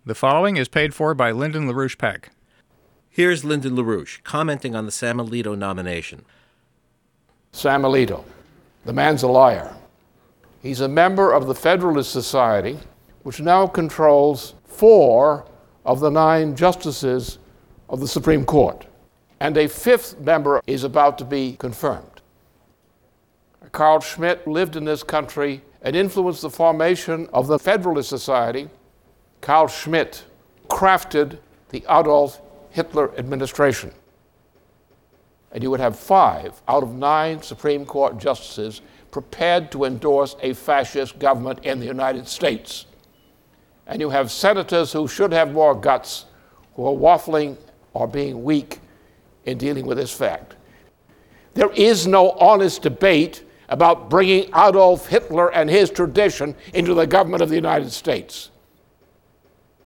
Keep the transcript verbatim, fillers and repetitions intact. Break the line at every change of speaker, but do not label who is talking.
The following is paid for by Lyndon LaRouche Peck.
Here's Lyndon LaRouche commenting on the Sam Alito nomination.
Sam Alito, the man's a liar. He's a member of the Federalist Society, which now controls four of the nine justices of the Supreme Court. And a fifth member is about to be confirmed. Carl Schmitt lived in this country and influenced the formation of the Federalist Society. Carl Schmitt crafted the Adolf Hitler administration. And you would have five out of nine Supreme Court justices prepared to endorse a fascist government in the United States. And you have senators who should have more guts, who are waffling or being weak in dealing with this fact. There is no honest debate about bringing Adolf Hitler and his tradition into the government of the United States.